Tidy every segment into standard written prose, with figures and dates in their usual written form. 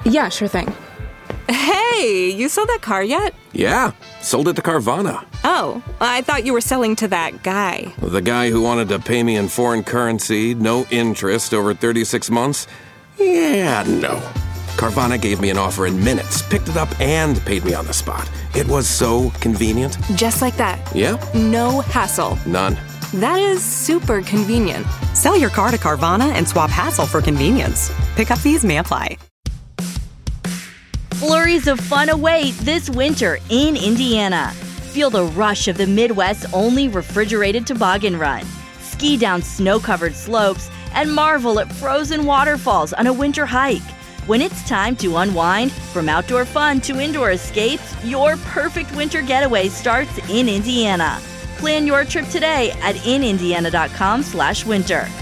Yeah, sure thing. Hey, you sold that car yet? Yeah, sold it to Carvana. Oh, I thought you were selling to that guy. The guy who wanted to pay me in foreign currency, no interest, over 36 months? Yeah, no. Carvana gave me an offer in minutes, picked it up, and paid me on the spot. It was so convenient. Just like that. Yeah. No hassle. None. That is super convenient. Sell your car to Carvana and swap hassle for convenience. Pickup fees may apply. Flurries of fun await this winter in Indiana. Feel the rush of the Midwest's only refrigerated toboggan run. Ski down snow-covered slopes and marvel at frozen waterfalls on a winter hike. When it's time to unwind, from outdoor fun to indoor escapes, your perfect winter getaway starts in Indiana. Plan your trip today at inindiana.com/winter.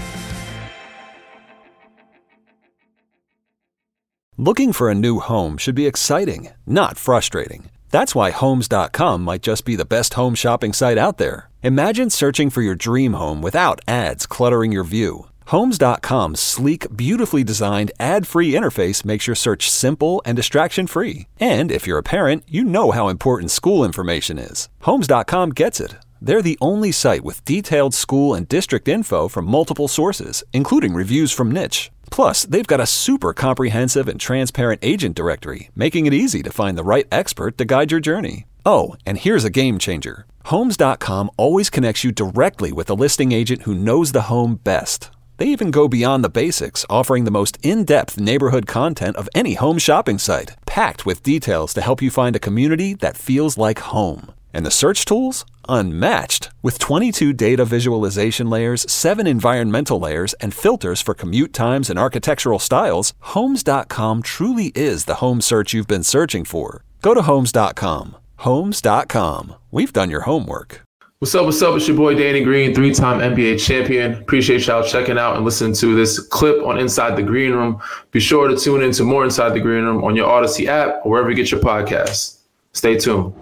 Looking for a new home should be exciting, not frustrating. That's why Homes.com might just be the best home shopping site out there. Imagine searching for your dream home without ads cluttering your view. Homes.com's sleek, beautifully designed, ad-free interface makes your search simple and distraction-free. And if you're a parent, you know how important school information is. Homes.com gets it. They're the only site with detailed school and district info from multiple sources, including reviews from Niche. Plus, they've got a super comprehensive and transparent agent directory, making it easy to find the right expert to guide your journey. Oh, and here's a game changer. Homes.com always connects you directly with a listing agent who knows the home best. They even go beyond the basics, offering the most in-depth neighborhood content of any home shopping site, packed with details to help you find a community that feels like home. And the search tools? Unmatched. With 22 data visualization layers, 7 environmental layers, and filters for commute times and architectural styles, Homes.com truly is the home search you've been searching for. Go to Homes.com. Homes.com. We've done your homework. What's up? It's your boy Danny Green, 3-time NBA champion. Appreciate y'all checking out and listening to this clip on Inside the Green Room. Be sure to tune in to more Inside the Green Room on your Odyssey app or wherever you get your podcasts. Stay tuned.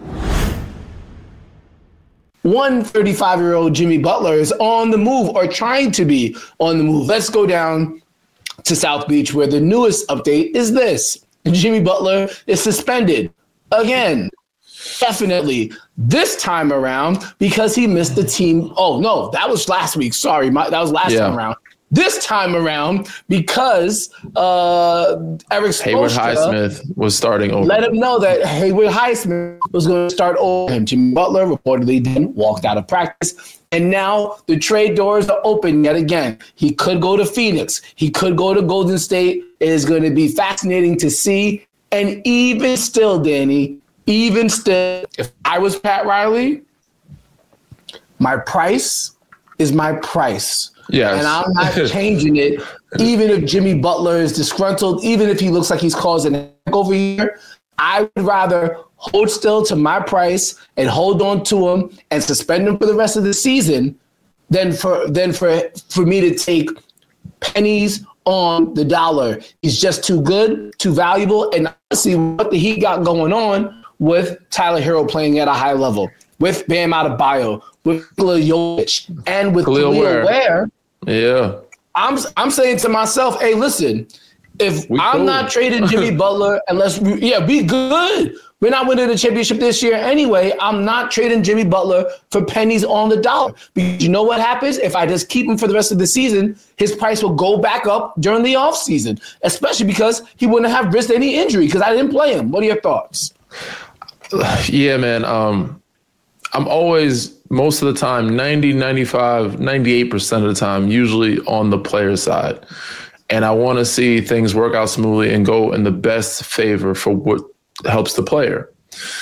35-year-old Jimmy Butler is on the move, or trying to be on the move. Let's go down to South Beach, where the newest update is this. Jimmy Butler is suspended again. Definitely this time around because he missed the team. Oh, no, that was last week. Sorry, that was last time around. This time around because Eric Spoelstra, Haywood Highsmith was starting over. Let him know that Haywood Highsmith was going to start over him. Jimmy Butler reportedly then walked out of practice. And now the trade doors are open yet again. He could go to Phoenix. He could go to Golden State. It is going to be fascinating to see. And even still, Danny, if I was Pat Riley, my price is my price. Yes. And I'm not changing it, even if Jimmy Butler is disgruntled, even if he looks like he's causing a heck over here. I would rather hold still to my price and hold on to him and suspend him for the rest of the season than for me to take pennies on the dollar. He's just too good, too valuable. And honestly, what the Heat got going on with Tyler Hero playing at a high level, with Bam Adebayo, with Nikola Jokic, and with Khalil Ware. Yeah. I'm saying to myself, hey, listen, if I'm not trading Jimmy Butler unless we good. We're not winning the championship this year anyway. I'm not trading Jimmy Butler for pennies on the dollar. Because you know what happens? If I just keep him for the rest of the season, his price will go back up during the offseason, especially because he wouldn't have risked any injury because I didn't play him. What are your thoughts? Yeah, man. I'm always, most of the time, 90, 95, 98% of the time, usually on the player side. And I want to see things work out smoothly and go in the best favor for what helps the player.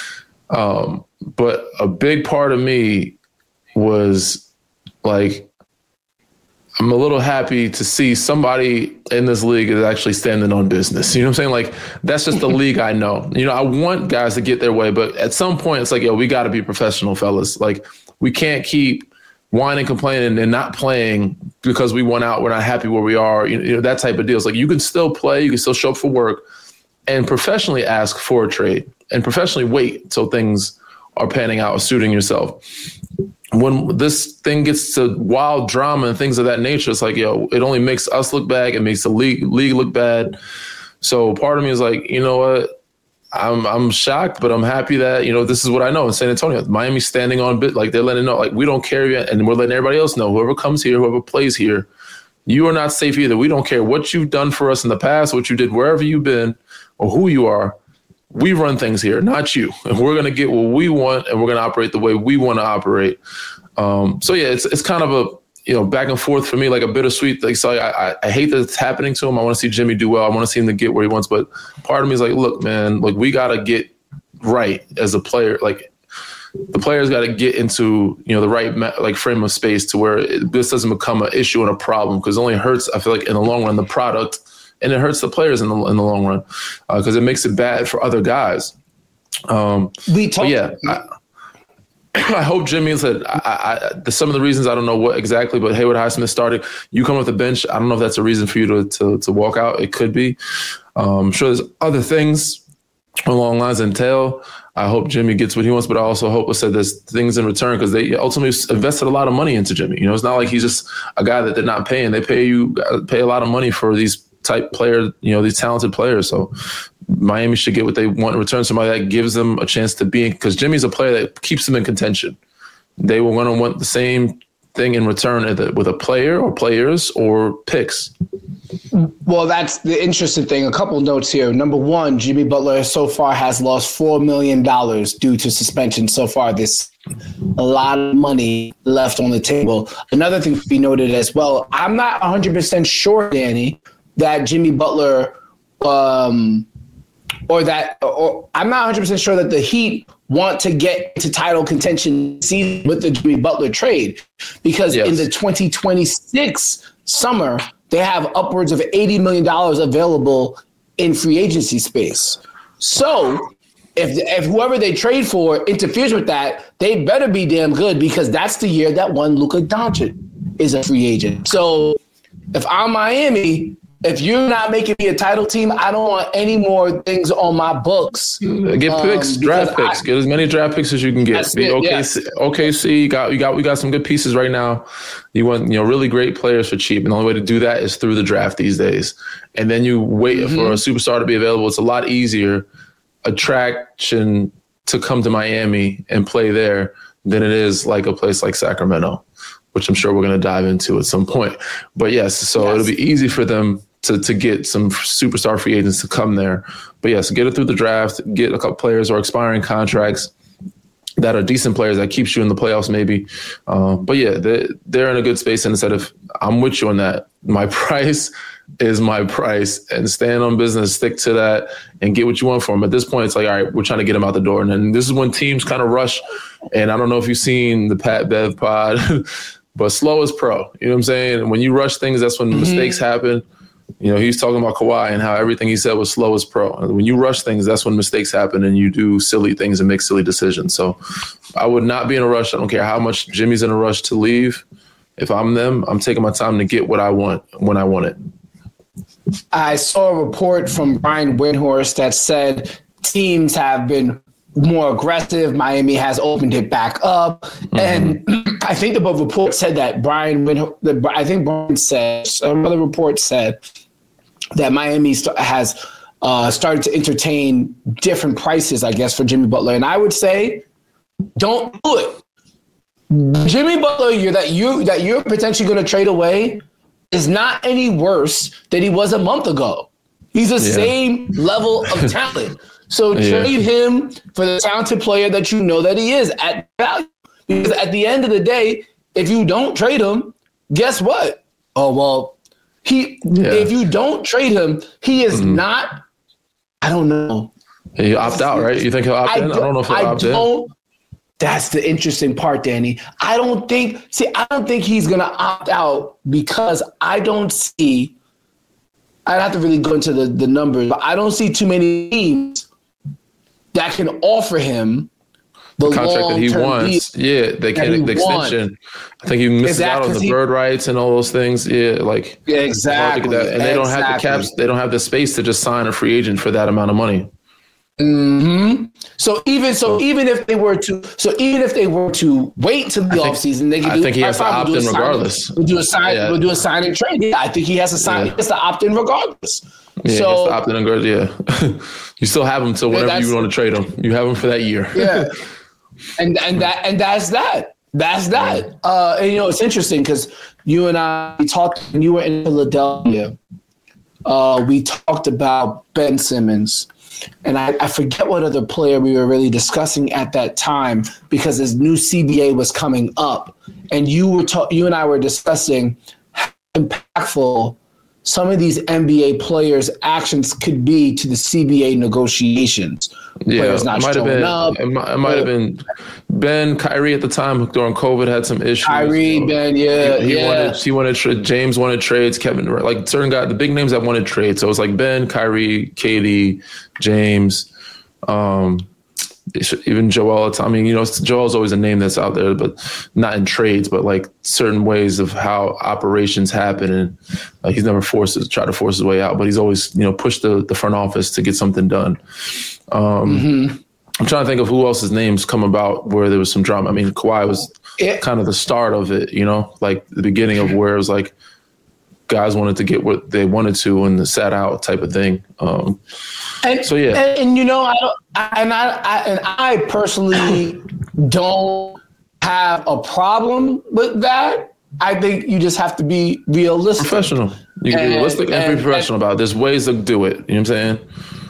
But a big part of me was like, I'm a little happy to see somebody in this league is actually standing on business. You know what I'm saying? Like, that's just the league I know. You know, I want guys to get their way, but at some point it's like, yo, we got to be professional, fellas. Like, we can't keep whining, complaining, and not playing because we went out, we're not happy where we are. You know, that type of deal. It's like, you can still play, you can still show up for work, and professionally ask for a trade and professionally wait until things are panning out or suiting yourself. When this thing gets to wild drama and things of that nature, it's like, yo, it only makes us look bad. It makes the league look bad. So part of me is like, you know what? I'm shocked, but I'm happy that, this is what I know in San Antonio. Miami's standing on bit, like they're letting know, like we don't care yet, and we're letting everybody else know. Whoever comes here, whoever plays here, you are not safe either. We don't care what you've done for us in the past, what you did wherever you've been, or who you are. We run things here, not you. And we're going to get what we want, and we're going to operate the way we want to operate. So yeah, it's kind of a, back and forth for me, like a bittersweet. Like, so I hate that it's happening to him. I want to see Jimmy do well. I want to see him to get where he wants. But part of me is like, look, man, like we got to get right as a player. Like the players got to get into, the right like frame of space to where this doesn't become an issue and a problem, because it only hurts, I feel like, in the long run, the product, and it hurts the players in the long run, because it makes it bad for other guys. I hope Jimmy said some of the reasons, I don't know what exactly, but Haywood Highsmith started. You come off the bench. I don't know if that's a reason for you to walk out. It could be. I'm sure there's other things along lines entail. I hope Jimmy gets what he wants, but I also hope there's things in return, because they ultimately invested a lot of money into Jimmy. It's not like he's just a guy that they're not paying. They pay a lot of money for these type players, these talented players. So Miami should get what they want in return. Somebody that gives them a chance to be in, because Jimmy's a player that keeps them in contention. They will want to want the same thing in return with a player or players or picks. Well, that's the interesting thing. A couple notes here. Number one, Jimmy Butler so far has lost $4 million due to suspension so far this. A lot of money left on the table. Another thing to be noted as well, I'm not 100% sure, Danny, that Jimmy Butler I'm not 100% sure that the Heat want to get into title contention season with the Jimmy Butler trade, because in the 2026 summer, they have upwards of $80 million available in free agency space. So if whoever they trade for interferes with that, they better be damn good, because that's the year that one Luka Doncic is a free agent. So if I'm Miami, if you're not making me a title team, I don't want any more things on my books. Get picks, draft picks. Get as many draft picks as you can get. OKC, we got some good pieces right now. You want really great players for cheap, and the only way to do that is through the draft these days. And then you wait for a superstar to be available. It's a lot easier attraction to come to Miami and play there than it is like a place like Sacramento, which I'm sure we're going to dive into at some point. But it'll be easy for them to get some superstar free agents to come there. But get it through the draft, get a couple players or expiring contracts that are decent players that keeps you in the playoffs maybe. They're in a good space. And instead of, I'm with you on that, my price is my price, and stand on business, stick to that, and get what you want for them. At this point, it's like, all right, we're trying to get them out the door. And then this is when teams kind of rush. And I don't know if you've seen the Pat Bev pod, but slow is pro. You know what I'm saying? When you rush things, that's when mistakes happen. He's talking about Kawhi and how everything he said was slow as pro. And when you rush things, that's when mistakes happen and you do silly things and make silly decisions. So I would not be in a rush. I don't care how much Jimmy's in a rush to leave. If I'm them, I'm taking my time to get what I want when I want it. I saw a report from Brian Windhorst that said teams have been more aggressive. Miami has opened it back up. And I think the report said that another report said that Miami has started to entertain different prices, I guess, for Jimmy Butler. And I would say, don't do it. Jimmy Butler, that you're potentially going to trade away, is not any worse than he was a month ago. He's the same level of talent. So trade him for the talented player that you know that he is at value. Because at the end of the day, if you don't trade him, guess what? If you don't trade him, he is not, I don't know. He opt out, right? You think he'll opt in? I don't know if he'll opt in. That's the interesting part, Danny. I don't think he's going to opt out, because I don't see, I'd have to really go into the numbers, but I don't see too many teams that can offer him the contract that he wants. They can't, the extension. I think he misses out on the bird rights and all those things. Exactly. And they don't have the caps. They don't have the space to just sign a free agent for that amount of money. So even if they were to wait till the offseason, they can do. I think he has to opt in regardless. We'll do a sign and trade. Yeah, I think he has to sign. He has to opt in regardless. Yeah, So it's opt-in and guard, yeah. You still have him until whenever you want to trade him. You have him for that year. Yeah. And that's that. That's that. And it's interesting because you and I talked when you were in Philadelphia. We talked about Ben Simmons. And I forget what other player we were really discussing at that time because his new CBA was coming up. And you and I were discussing how impactful some of these NBA players' actions could be to the CBA negotiations. Yeah, players not showing up. It might have been Ben, Kyrie at the time during COVID had some issues. Kyrie, Ben, He wanted James wanted trades. Kevin, like certain guys, the big names that wanted trades. So it was like Ben, Kyrie, KD, James, even Joel. I mean, Joel's always a name that's out there, but not in trades, but like certain ways of how operations happen. And he's never tried to force his way out, but he's always, pushed the front office to get something done. I'm trying to think of who else's names come about where there was some drama. I mean, Kawhi was kind of the start of it, like the beginning of where it was like guys wanted to get what they wanted to and sat out type of thing. I personally don't have a problem with that. I think you just have to be realistic. Professional. You can be realistic and be professional about it. There's ways to do it. You know what I'm saying?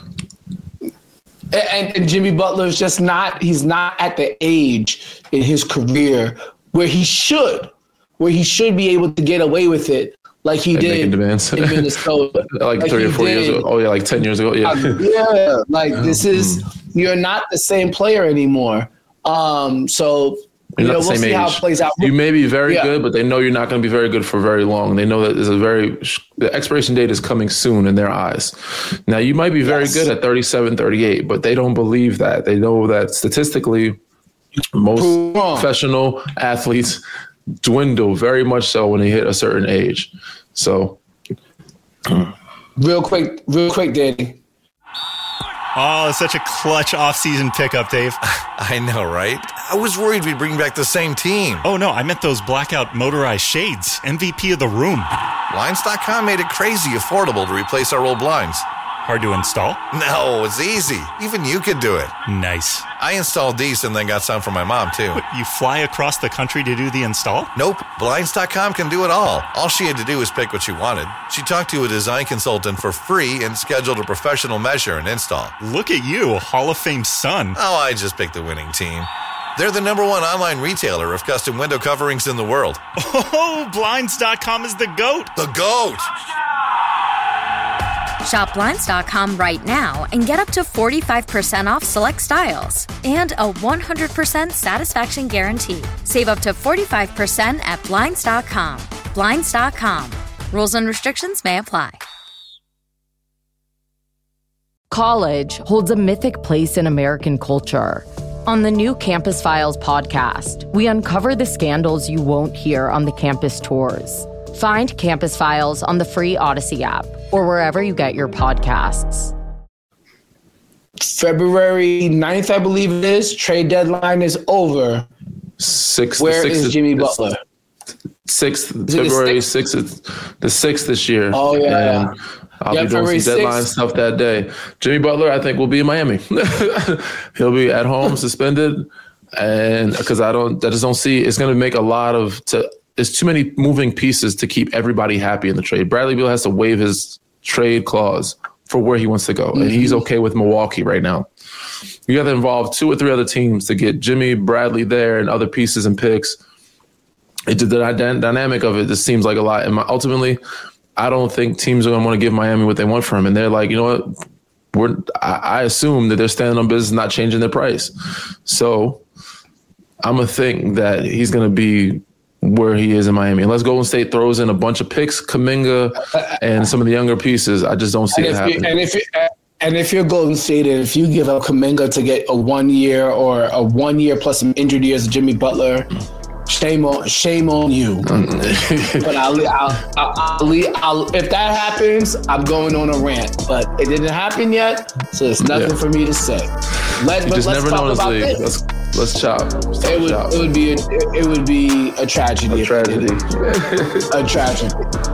And Jimmy Butler is just he's not at the age in his career where he should be able to get away with it like he did in Minnesota. like 3 or 4 years ago. Oh, yeah, like 10 years ago. Yeah. This is, you're not the same player anymore. So, we'll see how it plays out. You may be very good, but they know you're not going to be very good for very long. They know that the expiration date is coming soon in their eyes. Now, you might be very good at 37, 38, but they don't believe that. They know that statistically, most professional athletes dwindle very much so when they hit a certain age. So, real quick, Danny. Oh, such a clutch off-season pickup, Dave. I know, right? I was worried we'd bring back the same team. Oh, no, I meant those blackout motorized shades. MVP of the room. Blinds.com made it crazy affordable to replace our old blinds. Hard to install? No, it's easy. Even you could do it. Nice. I installed these and then got some for my mom, too. What, you fly across the country to do the install? Nope. Blinds.com can do it all. All she had to do was pick what she wanted. She talked to a design consultant for free and scheduled a professional measure and install. Look at you, Hall of Fame son. Oh, I just picked the winning team. They're the #1 online retailer of custom window coverings in the world. Oh, Blinds.com is the GOAT. The GOAT! Shop Blinds.com right now and get up to 45% off select styles and a 100% satisfaction guarantee. Save up to 45% at Blinds.com. Blinds.com. Rules and restrictions may apply. College holds a mythic place in American culture. On the new Campus Files podcast, we uncover the scandals you won't hear on the campus tours. Find Campus Files on the free Odyssey app or wherever you get your podcasts. February 9th, I believe it is. Trade deadline is over. Where is Jimmy Butler? 6th, February 6th. The 6th this year. Oh, yeah. And I'll be doing some deadline stuff that day. Jimmy Butler, I think, will be in Miami. He'll be at home, suspended. And because I just don't see it's going to make a lot of there's too many moving pieces to keep everybody happy in the trade. Bradley Beal has to waive his trade clause for where he wants to go. And he's okay with Milwaukee right now. You got to involve 2 or 3 other teams to get Jimmy, Bradley there and other pieces and picks. The dynamic of it just seems like a lot. And ultimately, I don't think teams are going to want to give Miami what they want from him. And they're like, you know what? I assume that they're standing on business, not changing their price. So I'm going to think that he's going to be where he is in Miami. Unless Golden State throws in a bunch of picks, Kuminga, and some of the younger pieces, I just don't see it happening. And if you're Golden State, and if you give up Kuminga to get a 1 year or a 1 year plus some injured years of Jimmy Butler, shame on you. But if that happens, I'm going on a rant. But it didn't happen yet, so there's nothing for me to say. Let's never talk know about this league. this. Let's chop. It would be a tragedy. A tragedy. A tragedy.